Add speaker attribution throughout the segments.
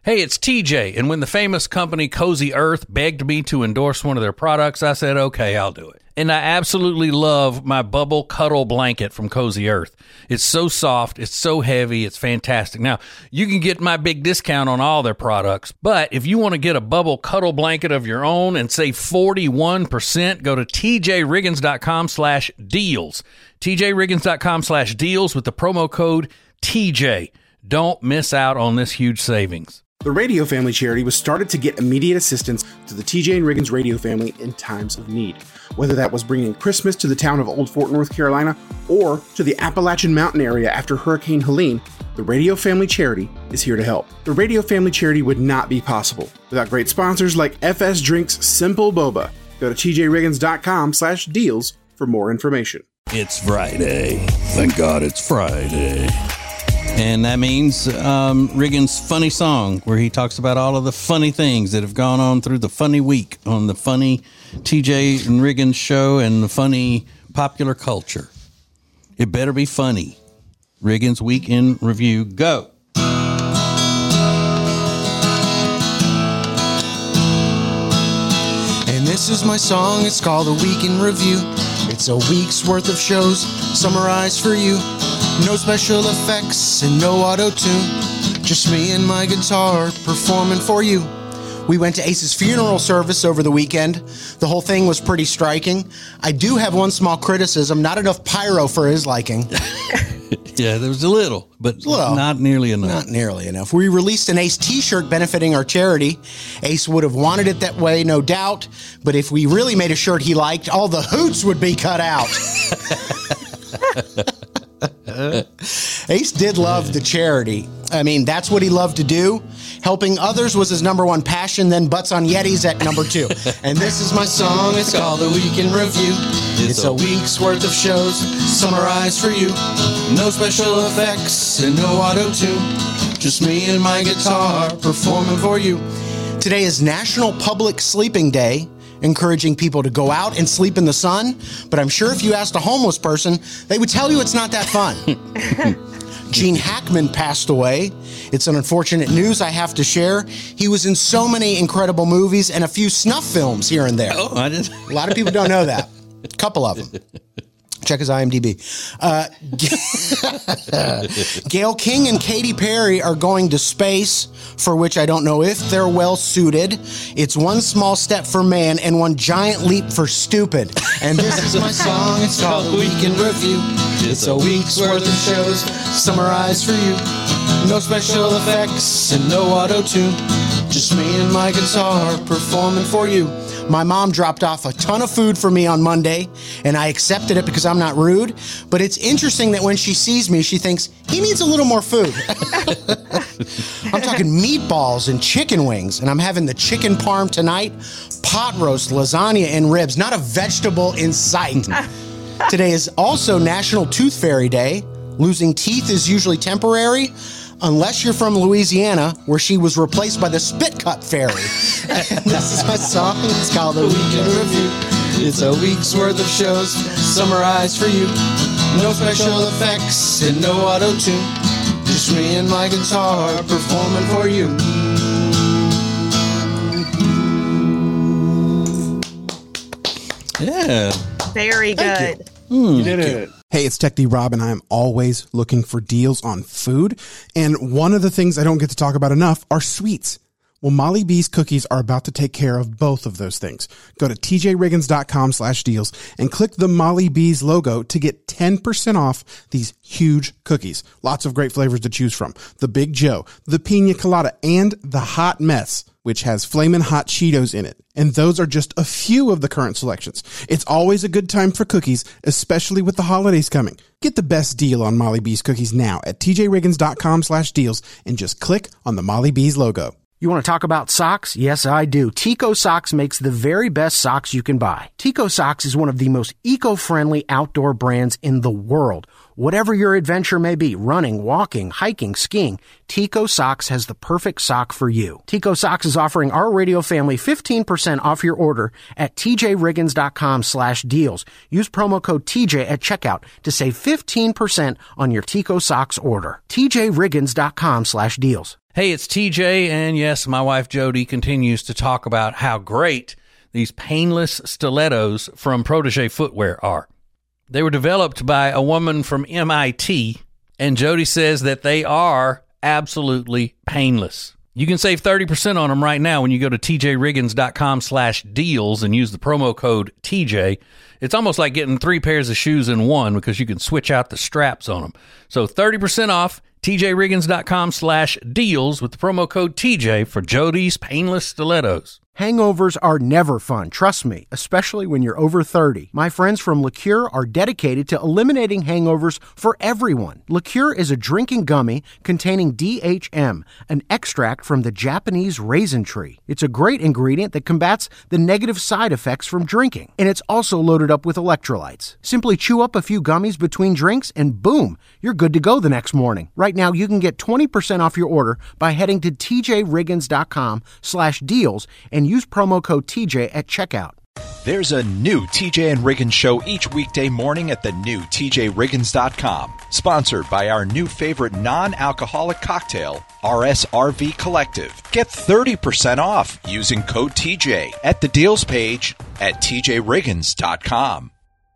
Speaker 1: Hey, it's TJ, and when the famous company Cozy Earth begged me to endorse one of their products, I said, okay, I'll do it. And I absolutely love my Bubble Cuddle Blanket from Cozy Earth. It's so soft, it's so heavy, it's fantastic. Now, you can get my big discount on all their products, but if you want to get a Bubble Cuddle Blanket of your own and save 41%, go to tjriggins.com/deals. tjriggins.com/deals with the promo code TJ. Don't miss out on this huge savings.
Speaker 2: The Radio Family Charity was started to get immediate assistance to the TJ and Riggins radio family in times of need. Whether that was bringing Christmas to the town of Old Fort, North Carolina, or to the Appalachian Mountain area after Hurricane Helene, the Radio Family Charity is here to help. The Radio Family Charity would not be possible without great sponsors like FS Drinks Simple Boba. Go to tjriggins.com/deals for more information.
Speaker 1: It's Friday. Thank God it's Friday. And that means Riggins' funny song, where he talks about all of the funny things that have gone on through the funny week on the funny TJ and Riggins show and the funny popular culture. It better be funny. Riggins' Week in Review, go.
Speaker 3: And this is my song, it's called A Week in Review. It's a week's worth of shows summarized for you. No special effects and no auto-tune. Just me and my guitar performing for you. We went to Ace's funeral service over the weekend. The whole thing was pretty striking. I do have one small criticism. Not enough pyro for his liking.
Speaker 1: Yeah, there was a little, but not nearly enough.
Speaker 3: Not nearly enough. We released an Ace t-shirt benefiting our charity. Ace would have wanted it that way, no doubt. But if we really made a shirt he liked, all the hoots would be cut out. Ace did love the charity. I mean, that's what he loved to do. Helping others was his number one passion, then Butts on Yetis at number 2. And this is my song, it's called A Week in Review. It's a week's worth of shows summarized for you. No special effects and no auto-tune. Just me and my guitar performing for you. Today is National Public Sleeping Day, encouraging people to go out and sleep in the sun. But I'm sure if you asked a homeless person, they would tell you it's not that fun. Gene Hackman passed away. It's an unfortunate news I have to share. He was in so many incredible movies and a few snuff films here and there.
Speaker 1: Oh, I did.
Speaker 3: A lot of people don't know that. A couple of them. Check his IMDb. Gayle King and Katy Perry are going to space, for which I don't know if they're well suited. It's one small step for man and one giant leap for stupid. And this is my song. It's called A Week in Review. It's a week's worth of shows summarized for you. No special effects and no auto-tune. Just me and my guitar performing for you. My mom dropped off a ton of food for me on Monday, and I accepted it because I'm not rude. But it's interesting that when she sees me, she thinks, he needs a little more food. I'm talking meatballs and chicken wings, and I'm having the chicken parm tonight, pot roast, lasagna, and ribs. Not a vegetable in sight. Today is also National Tooth Fairy Day. Losing teeth is usually temporary, unless you're from Louisiana, where she was replaced by the Spit Cut Fairy. This is my song. It's called A Week in Review. It's a week's worth of shows summarized for you. No special effects and no auto-tune. Just me and my guitar performing for you.
Speaker 1: Yeah.
Speaker 4: Very good.
Speaker 2: You did it. Hey, it's Tech D Rob, and I'm always looking for deals on food. And one of the things I don't get to talk about enough are sweets. Well, Molly B's cookies are about to take care of both of those things. Go to tjriggins.com/deals and click the Molly B's logo to get 10% off these huge cookies. Lots of great flavors to choose from. The Big Joe, the Pina Colada, and the Hot Mess, which has Flamin' Hot Cheetos in it. And those are just a few of the current selections. It's always a good time for cookies, especially with the holidays coming. Get the best deal on Molly B's cookies now at tjriggins.com/deals and just click on the Molly B's logo.
Speaker 5: You want to talk about socks? Yes, I do. Tico Socks makes the very best socks you can buy. Tico Socks is one of the most eco-friendly outdoor brands in the world. Whatever your adventure may be, running, walking, hiking, skiing, Tico Socks has the perfect sock for you. Tico Socks is offering our radio family 15% off your order at tjriggins.com/deals. Use promo code TJ at checkout to save 15% on your Tico Socks order. tjriggins.com/deals.
Speaker 1: Hey, it's TJ, and yes, my wife Jody continues to talk about how great these painless stilettos from Protégé Footwear are. They were developed by a woman from MIT, and Jody says that they are absolutely painless. You can save 30% on them right now when you go to tjriggins.com/deals and use the promo code TJ. It's almost like getting 3 pairs of shoes in one because you can switch out the straps on them. So 30% off tjriggins.com/deals with the promo code TJ for Jody's painless stilettos.
Speaker 5: Hangovers are never fun, trust me, especially when you're over 30. My friends from Liqueur are dedicated to eliminating hangovers for everyone. Liqueur is a drinking gummy containing DHM, an extract from the Japanese raisin tree. It's a great ingredient that combats the negative side effects from drinking, and it's also loaded up with electrolytes. Simply chew up a few gummies between drinks and boom, you're good to go the next morning. Right now, you can get 20% off your order by heading to tjriggins.com/deals and use promo code TJ at checkout.
Speaker 4: There's a new TJ and Riggins show each weekday morning at the new tjriggins.com. Sponsored by our new favorite non-alcoholic cocktail, RSRV Collective. Get 30% off using code TJ at the deals page at tjriggins.com.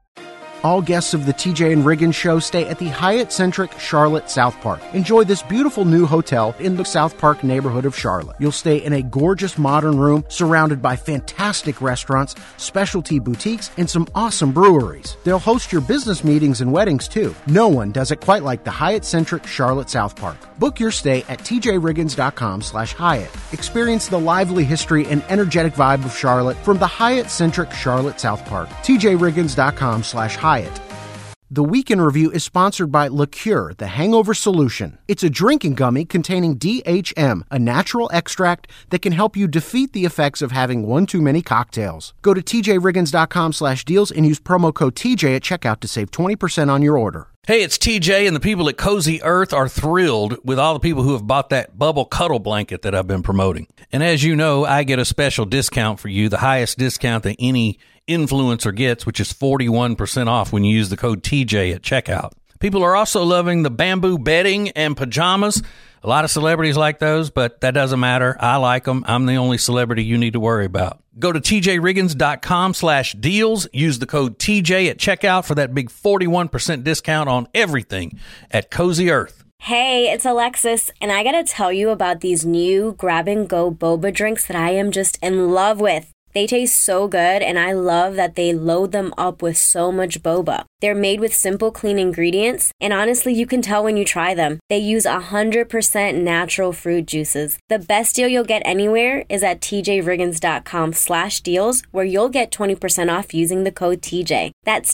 Speaker 5: All guests of the TJ and Riggins show stay at the Hyatt-centric Charlotte South Park. Enjoy this beautiful new hotel in the South Park neighborhood of Charlotte. You'll stay in a gorgeous modern room surrounded by fantastic restaurants, specialty boutiques, and some awesome breweries. They'll host your business meetings and weddings too. No one does it quite like the Hyatt-centric Charlotte South Park. Book your stay at tjriggins.com/Hyatt. Experience the lively history and energetic vibe of Charlotte from the Hyatt-centric Charlotte South Park. tjriggins.com/Hyatt. The Week in Review is sponsored by Liqueur, the hangover solution. It's a drinking gummy containing DHM, a natural extract that can help you defeat the effects of having one too many cocktails. Go to tjriggins.com/deals and use promo code TJ at checkout to save 20% on your order.
Speaker 1: Hey, it's TJ, and the people at Cozy Earth are thrilled with all the people who have bought that bubble cuddle blanket that I've been promoting. And as you know, I get a special discount for you, the highest discount that any influencer gets, which is 41% off when you use the code TJ at checkout. People are also loving the bamboo bedding and pajamas. A lot of celebrities like those, but that doesn't matter. I like them. I'm the only celebrity you need to worry about. Go to tjriggins.com/deals. Use the code TJ at checkout for that big 41% discount on everything at Cozy Earth.
Speaker 6: Hey, it's Alexis, and I gotta tell you about these new grab-and-go boba drinks that I am just in love with. They taste so good, and I love that they load them up with so much boba. They're made with simple, clean ingredients, and honestly, you can tell when you try them. They use 100% natural fruit juices. The best deal you'll get anywhere is at tjriggins.com/deals, where you'll get 20% off using the code TJ. That's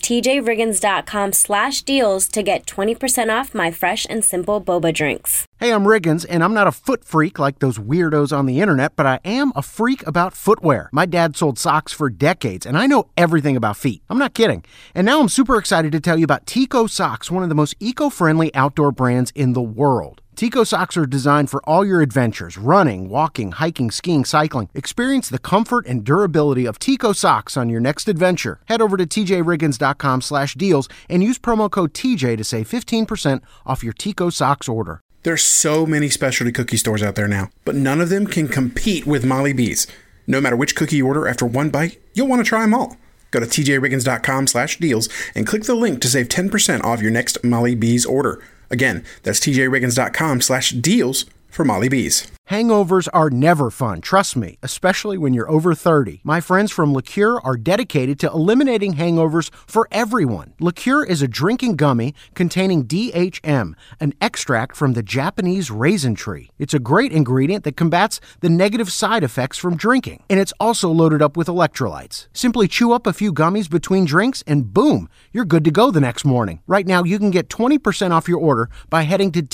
Speaker 6: tjriggins.com/deals to get 20% off my fresh and simple boba drinks.
Speaker 5: Hey, I'm Riggins, and I'm not a foot freak like those weirdos on the internet, but I am a freak about footwear. My dad sold socks for decades, and I know everything about feet. I'm not kidding. And now I'm super excited to tell you about Tico Socks, one of the most eco-friendly outdoor brands in the world. Tico Socks are designed for all your adventures, running, walking, hiking, skiing, cycling. Experience the comfort and durability of Tico Socks on your next adventure. Head over to tjriggins.com/deals and use promo code TJ to save 15% off your Tico Socks order.
Speaker 2: There's so many specialty cookie stores out there now, but none of them can compete with Molly B's. No matter which cookie you order, after one bite, you'll want to try them all. Go to tjriggins.com/deals and click the link to save 10% off your next Molly B's order. Again, that's tjriggins.com/deals for Molly B's.
Speaker 5: Hangovers are never fun, trust me, especially when you're over 30. My friends from Liqueur are dedicated to eliminating hangovers for everyone. Liqueur is a drinking gummy containing DHM, an extract from the Japanese raisin tree. It's a great ingredient that combats the negative side effects from drinking, and it's also loaded up with electrolytes. Simply chew up a few gummies between drinks and boom, you're good to go the next morning. Right now, you can get 20% off your order by heading to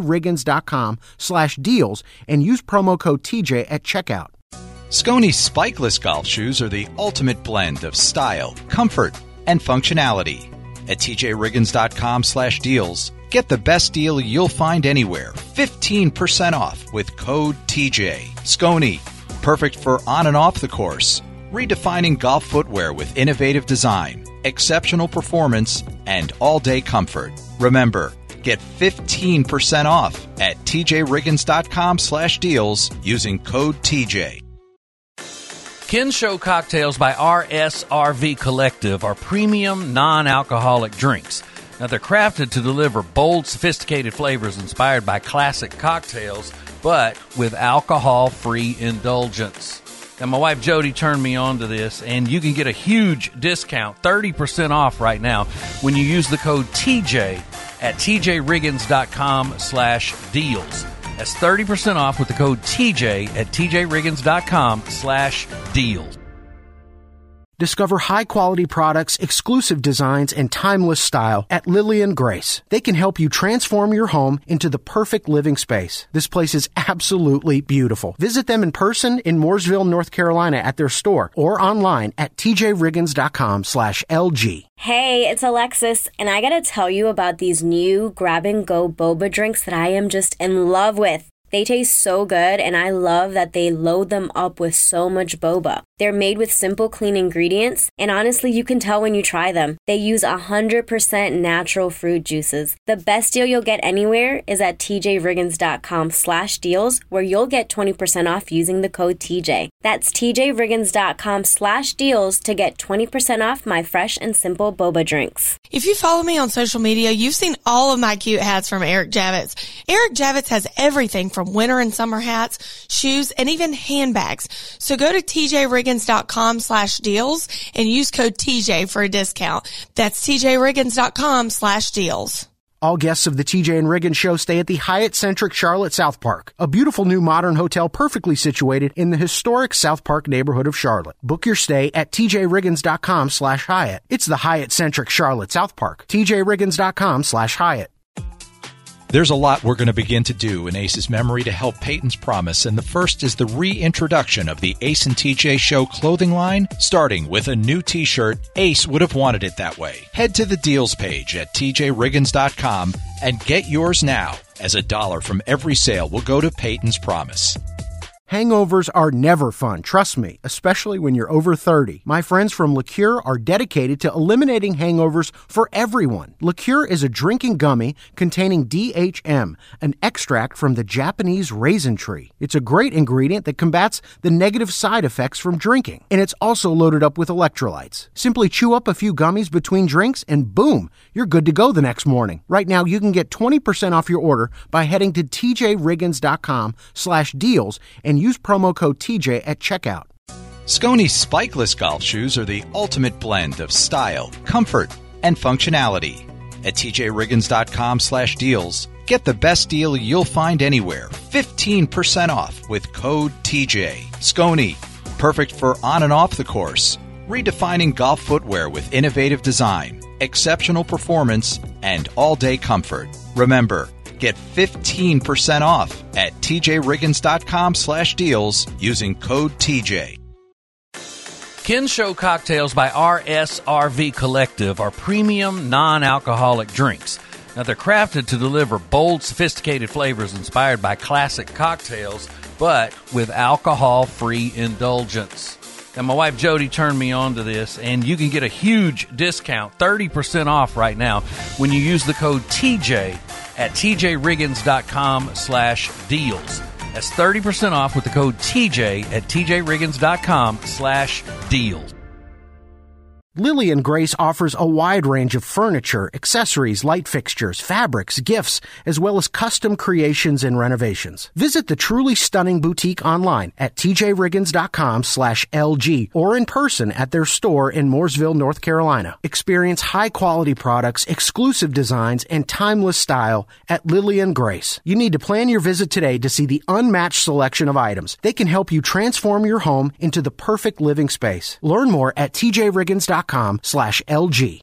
Speaker 5: tjriggins.com/deals and use promo code TJ at checkout.
Speaker 4: Skone spikeless golf shoes are the ultimate blend of style, comfort, and functionality. At tjriggins.com/deals, get the best deal you'll find anywhere. 15% off with code TJ. Skone, perfect for on and off the course. Redefining golf footwear with innovative design, exceptional performance, and all-day comfort. Remember, Get 15% off at tjriggins.com/deals using code TJ.
Speaker 1: Ken Show Cocktails by RSRV Collective are premium non-alcoholic drinks. Now, they're crafted to deliver bold, sophisticated flavors inspired by classic cocktails, but with alcohol-free indulgence. Now, my wife Jody turned me on to this, and you can get a huge discount, 30% off right now, when you use the code TJ at tjriggins.com/deals. That's 30% off with the code TJ at tjriggins.com/deals.
Speaker 5: Discover high-quality products, exclusive designs, and timeless style at Lillian Grace. They can help you transform your home into the perfect living space. This place is absolutely beautiful. Visit them in person in Mooresville, North Carolina at their store or online at tjriggins.com/LG.
Speaker 6: Hey, it's Alexis, and I gotta tell you about these new grab-and-go boba drinks that I am just in love with. They taste so good, and I love that they load them up with so much boba. They're made with simple, clean ingredients, and honestly, you can tell when you try them. They use 100% natural fruit juices. The best deal you'll get anywhere is at tjriggins.com/deals, where you'll get 20% off using the code TJ. That's tjriggins.com/deals to get 20% off my fresh and simple boba drinks.
Speaker 7: If you follow me on social media, you've seen all of my cute hats from Eric Javits. Eric Javits has everything from winter and summer hats, shoes, and even handbags. So go to tjriggins.com/deals and use code TJ for a discount. That's tjriggins.com/deals.
Speaker 5: All guests of the TJ and Riggins Show stay at the Hyatt Centric Charlotte South Park, a beautiful new modern hotel perfectly situated in the historic South Park neighborhood of Charlotte. Book your stay at tjriggins.com/Hyatt. It's the Hyatt Centric Charlotte South Park. tjriggins.com/Hyatt.
Speaker 4: There's a lot we're going to begin to do in Ace's memory to help Peyton's promise, and the first is the reintroduction of the Ace and TJ Show clothing line, starting with a new t-shirt. Ace would have wanted it that way. Head to the deals page at tjriggins.com and get yours now, as $1 from every sale will go to Peyton's promise.
Speaker 5: Hangovers are never fun, trust me, especially when you're over 30. My friends from Liqueur are dedicated to eliminating hangovers for everyone. Liqueur is a drinking gummy containing DHM, an extract from the Japanese raisin tree. It's a great ingredient that combats the negative side effects from drinking, and it's also loaded up with electrolytes. Simply chew up a few gummies between drinks, and boom, you're good to go the next morning. Right now, you can get 20% off your order by heading to tjriggins.com/deals and use promo code TJ at checkout.
Speaker 4: Sconey's spikeless golf shoes are the ultimate blend of style, comfort, and functionality. At tjriggins.com/deals, get the best deal you'll find anywhere. 15% off with code TJ. Sconey, perfect for on and off the course. Redefining golf footwear with innovative design, exceptional performance, and all-day comfort. Remember, get 15% off at tjriggins.com/deals using code TJ.
Speaker 1: Ken Show Cocktails by RSRV Collective are premium non-alcoholic drinks. Now, they're crafted to deliver bold, sophisticated flavors inspired by classic cocktails, but with alcohol-free indulgence. Now, my wife Jody turned me on to this, and you can get a huge discount, 30% off right now, when you use the code TJ at tjriggins.com/deals. That's 30% off with the code TJ at tjriggins.com/deals.
Speaker 5: Lillian Grace offers a wide range of furniture, accessories, light fixtures, fabrics, gifts, as well as custom creations and renovations. Visit the truly stunning boutique online at tjriggins.com/LG or in person at their store in Mooresville, North Carolina. Experience high-quality products, exclusive designs, and timeless style at Lillian Grace. You need to plan your visit today to see the unmatched selection of items. They can help you transform your home into the perfect living space. Learn more at tjriggins.com/LG.